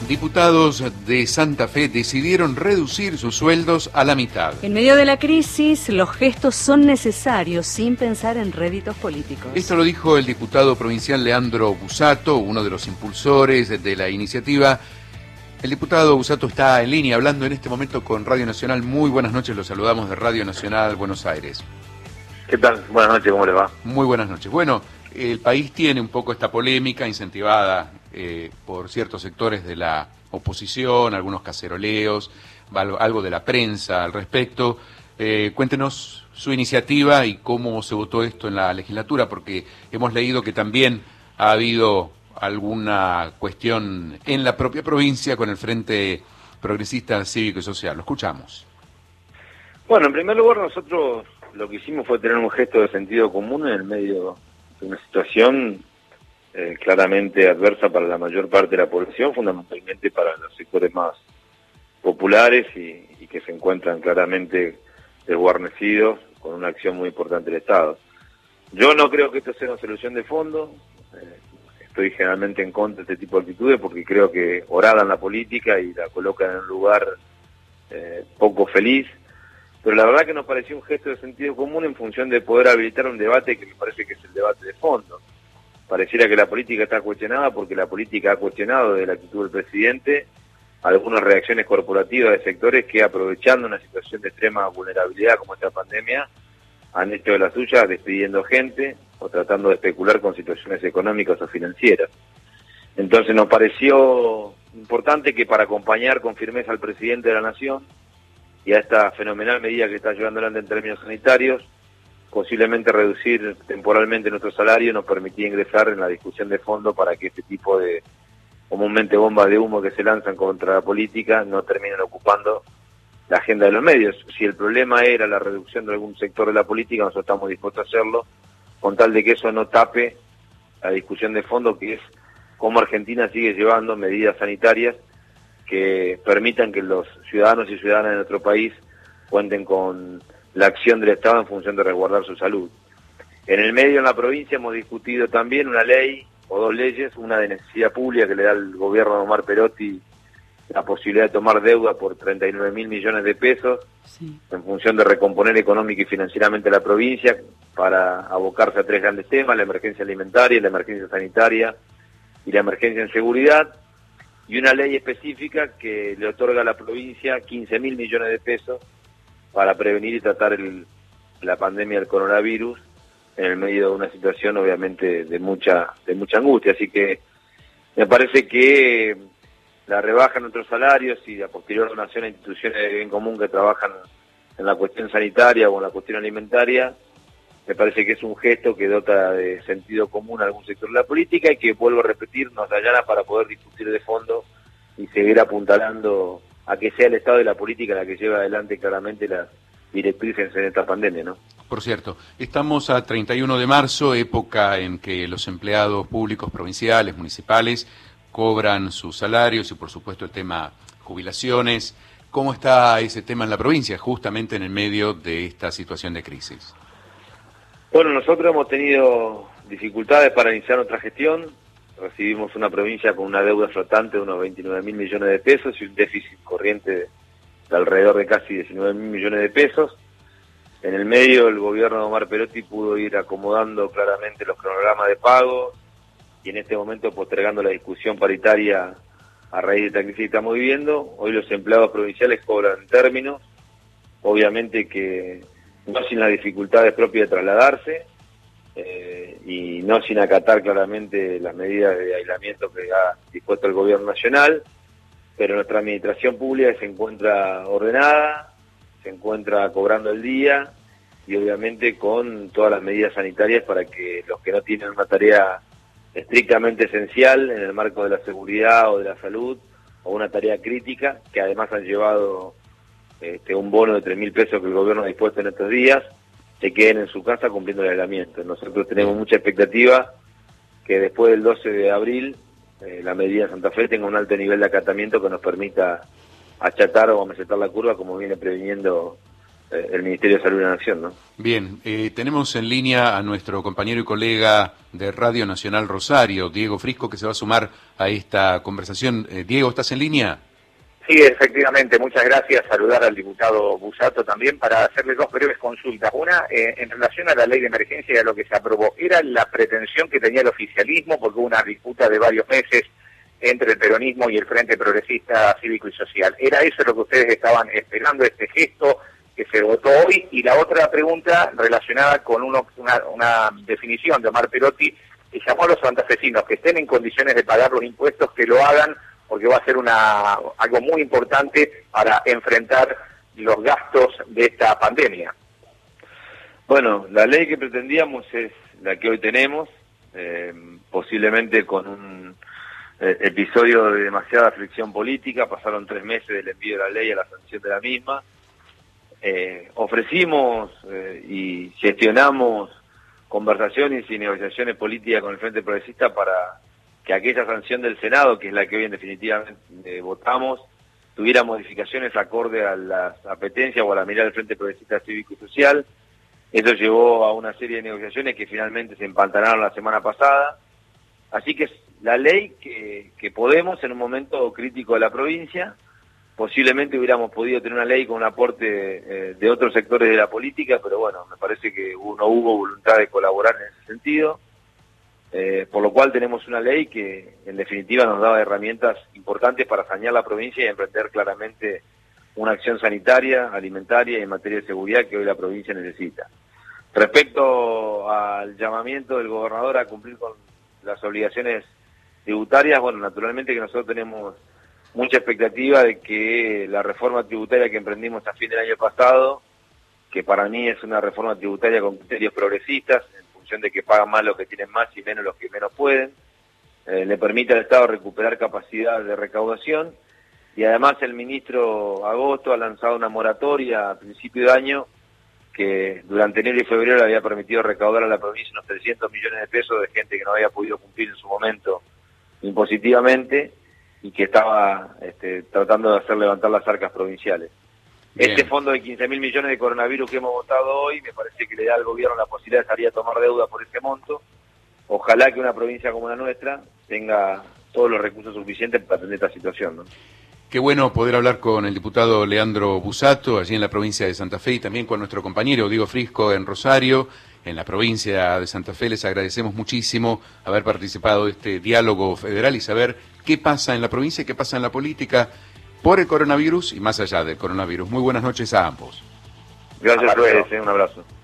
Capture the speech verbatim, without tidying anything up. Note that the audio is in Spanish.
Diputados de Santa Fe decidieron reducir sus sueldos a la mitad. En medio de la crisis, los gestos son necesarios sin pensar en réditos políticos. Esto lo dijo el diputado provincial Leandro Busato, uno de los impulsores de la iniciativa. El diputado Busato está en línea hablando en este momento con Radio Nacional. Muy buenas noches, los saludamos de Radio Nacional Buenos Aires. ¿Qué tal? Buenas noches, ¿cómo le va? Muy buenas noches. Bueno, el país tiene un poco esta polémica incentivada eh, por ciertos sectores de la oposición, algunos caceroleos, algo, algo de la prensa al respecto. Eh, cuéntenos su iniciativa y cómo se votó esto en la legislatura, porque hemos leído que también ha habido alguna cuestión en la propia provincia con el Frente Progresista Cívico y Social. Lo escuchamos. Bueno, en primer lugar, nosotros lo que hicimos fue tener un gesto de sentido común en el medio de una situación eh, claramente adversa para la mayor parte de la población, fundamentalmente para los sectores más populares y, y que se encuentran claramente desguarnecidos con una acción muy importante del Estado. Yo no creo que esto sea una solución de fondo. Eh, estoy generalmente en contra de este tipo de actitudes porque creo que horadan la política y la colocan en un lugar eh, poco feliz. Pero la verdad que nos pareció un gesto de sentido común en función de poder habilitar un debate que me parece que es el debate de fondo. Pareciera que la política está cuestionada porque la política ha cuestionado de la actitud del presidente algunas reacciones corporativas de sectores que, aprovechando una situación de extrema vulnerabilidad como esta pandemia, han hecho de las suyas despidiendo gente o tratando de especular con situaciones económicas o financieras. Entonces nos pareció importante que, para acompañar con firmeza al presidente de la Nación y a esta fenomenal medida que está llevando adelante en términos sanitarios, posiblemente reducir temporalmente nuestro salario nos permitía ingresar en la discusión de fondo para que este tipo de, comúnmente, bombas de humo que se lanzan contra la política no terminen ocupando la agenda de los medios. Si el problema era la reducción de algún sector de la política, nosotros estamos dispuestos a hacerlo, con tal de que eso no tape la discusión de fondo, que es cómo Argentina sigue llevando medidas sanitarias que permitan que los ciudadanos y ciudadanas de nuestro país cuenten con la acción del Estado en función de resguardar su salud. En el medio, en la provincia, hemos discutido también una ley o dos leyes, una de necesidad pública que le da al gobierno de Omar Perotti la posibilidad de tomar deuda por treinta y nueve mil millones de pesos, sí, en función de recomponer económica y financieramente la provincia para abocarse a tres grandes temas: la emergencia alimentaria, la emergencia sanitaria y la emergencia en seguridad, y una ley específica que le otorga a la provincia quince mil millones de pesos para prevenir y tratar el, la pandemia del coronavirus en el medio de una situación obviamente de mucha de mucha angustia. Así que me parece que la rebaja en nuestros salarios y la posterior donación a instituciones de bien común que trabajan en la cuestión sanitaria o en la cuestión alimentaria, me parece que es un gesto que dota de sentido común a algún sector de la política y que, vuelvo a repetir, nos allana para poder discutir de fondo y seguir apuntalando a que sea el Estado de la política la que lleva adelante claramente las directrices en esta pandemia, ¿no? Por cierto, estamos a treinta y uno de marzo, época en que los empleados públicos provinciales, municipales, cobran sus salarios y, por supuesto, el tema jubilaciones. ¿Cómo está ese tema en la provincia, justamente en el medio de esta situación de crisis? Bueno, nosotros hemos tenido dificultades para iniciar nuestra gestión. Recibimos una provincia con una deuda flotante de unos veintinueve mil millones de pesos y un déficit corriente de, de alrededor de casi diecinueve mil millones de pesos. En el medio, el gobierno de Omar Perotti pudo ir acomodando claramente los cronogramas de pago y en este momento postergando la discusión paritaria a raíz de esta crisis que estamos viviendo. Hoy los empleados provinciales cobran en términos, obviamente que no sin las dificultades propias de trasladarse, eh, y no sin acatar claramente las medidas de aislamiento que ha dispuesto el gobierno nacional, pero nuestra administración pública se encuentra ordenada, se encuentra cobrando el día y obviamente con todas las medidas sanitarias para que los que no tienen una tarea estrictamente esencial en el marco de la seguridad o de la salud, o una tarea crítica, que además han llevado este, un bono de tres mil pesos que el gobierno ha dispuesto en estos días, se queden en su casa cumpliendo el aislamiento. Nosotros tenemos mucha expectativa que después del doce de abril eh, la medida de Santa Fe tenga un alto nivel de acatamiento que nos permita achatar o amesetar la curva, como viene previniendo eh, el Ministerio de Salud de la Nación, ¿no? Bien, eh, tenemos en línea a nuestro compañero y colega de Radio Nacional Rosario, Diego Frisco, que se va a sumar a esta conversación. Eh, Diego, ¿estás en línea? Sí, efectivamente, muchas gracias. Saludar al diputado Busato también para hacerle dos breves consultas. Una, eh, en relación a la ley de emergencia y a lo que se aprobó. ¿Era la pretensión que tenía el oficialismo, porque hubo una disputa de varios meses entre el peronismo y el Frente Progresista Cívico y Social? ¿Era eso lo que ustedes estaban esperando, este gesto que se votó hoy? Y la otra pregunta relacionada con uno, una, una definición de Omar Perotti, que llamó a los santafesinos que estén en condiciones de pagar los impuestos, que lo hagan, porque va a ser una algo muy importante para enfrentar los gastos de esta pandemia. Bueno, la ley que pretendíamos es la que hoy tenemos, eh, posiblemente con un eh, episodio de demasiada fricción política. Pasaron tres meses del envío de la ley a la sanción de la misma. Eh, ofrecimos eh, y gestionamos conversaciones y negociaciones políticas con el Frente Progresista para que aquella sanción del Senado, que es la que hoy en definitiva eh, votamos, tuviera modificaciones acorde a las apetencias o a la mirada del Frente Progresista Cívico y Social. Eso llevó a una serie de negociaciones que finalmente se empantanaron la semana pasada. Así que es la ley que, que podemos en un momento crítico de la provincia. Posiblemente hubiéramos podido tener una ley con un aporte eh, de otros sectores de la política, pero bueno, me parece que no hubo voluntad de colaborar en ese sentido. Eh, por lo cual tenemos una ley que en definitiva nos da herramientas importantes para sanear la provincia y emprender claramente una acción sanitaria, alimentaria y en materia de seguridad que hoy la provincia necesita. Respecto al llamamiento del gobernador a cumplir con las obligaciones tributarias, bueno, naturalmente que nosotros tenemos mucha expectativa de que la reforma tributaria que emprendimos a fin del año pasado, que para mí es una reforma tributaria con criterios progresistas, de que pagan más los que tienen más y menos los que menos pueden, eh, le permite al Estado recuperar capacidad de recaudación, y además el ministro Agosto ha lanzado una moratoria a principio de año que durante enero y febrero le había permitido recaudar a la provincia unos trescientos millones de pesos de gente que no había podido cumplir en su momento impositivamente y que estaba este, tratando de hacer levantar las arcas provinciales. Bien. Este fondo de quince mil millones de coronavirus que hemos votado hoy, me parece que le da al gobierno la posibilidad de salir a tomar deuda por ese monto. Ojalá que una provincia como la nuestra tenga todos los recursos suficientes para atender esta situación, ¿no? Qué bueno poder hablar con el diputado Leandro Busato, allí en la provincia de Santa Fe, y también con nuestro compañero Diego Frisco en Rosario, en la provincia de Santa Fe. Les agradecemos muchísimo haber participado de este diálogo federal y saber qué pasa en la provincia y qué pasa en la política por el coronavirus y más allá del coronavirus. Muy buenas noches a ambos. Gracias a ustedes, un abrazo.